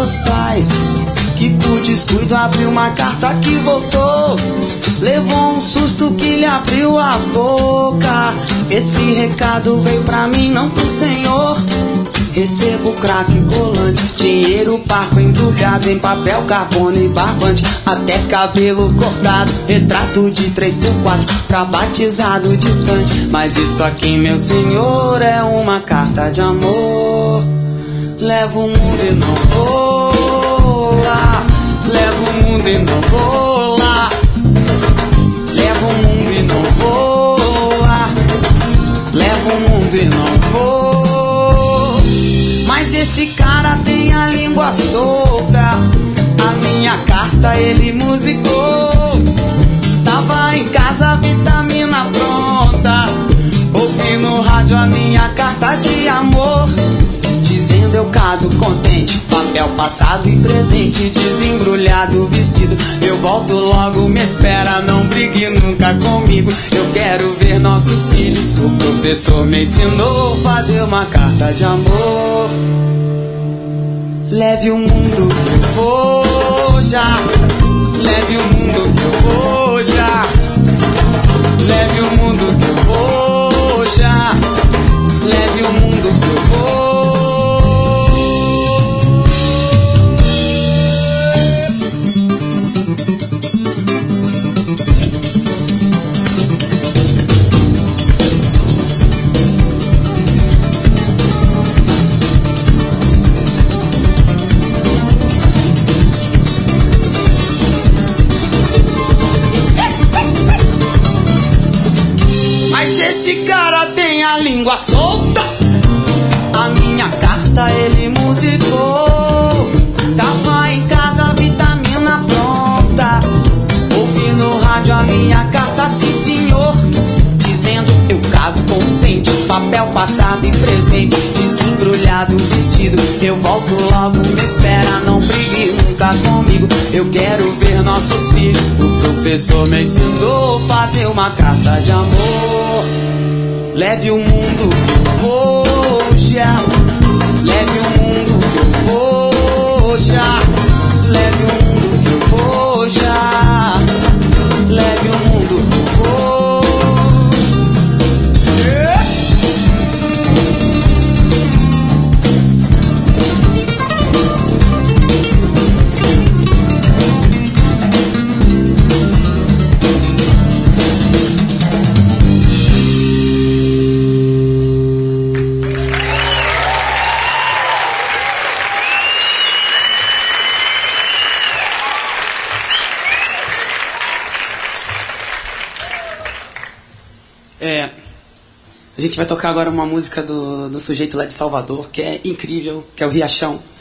meus pais, que por descuido abriu uma carta que voltou. Levou um susto que lhe abriu a boca. Esse recado veio pra mim, não pro senhor. Recebo crack colante, dinheiro parco embrulhado em papel carbono e barbante, até cabelo cortado, retrato de 3x4 pra batizado distante. Mas isso aqui, meu senhor, é uma carta de amor. Levo o mundo e não vou lá. Levo o mundo e não vou lá. Levo o mundo e não vou lá. Levo o mundo e não vou. Mas esse cara tem a língua solta. A minha carta ele musicou. Tava em casa, vitamina pronta, ouvi no rádio a minha carta de amor, dizendo eu caso contente, papel passado e presente, desembrulhado o vestido. Eu volto logo, me espera, não brigue nunca comigo. Eu quero ver nossos filhos. O professor me ensinou a fazer uma carta de amor. Leve o mundo que eu vou já. Leve o mundo que eu vou já. Leve o mundo que eu vou já. Leve o mundo que eu vou. Língua solta, a minha carta ele musicou. Tava em casa, vitamina pronta, ouvi no rádio a minha carta, sim senhor, dizendo eu caso contente, papel passado e presente, desembrulhado o vestido. Eu volto logo, me espera, não brigue nunca comigo. Eu quero ver nossos filhos. O professor me ensinou a fazer uma carta de amor. Leve o mundo que eu vou já. Leve o mundo que eu vou já. Leve o mundo que eu vou já. Leve o mundo que eu vou. A gente vai tocar agora uma música do sujeito lá de Salvador, que é incrível, que é o Riachão.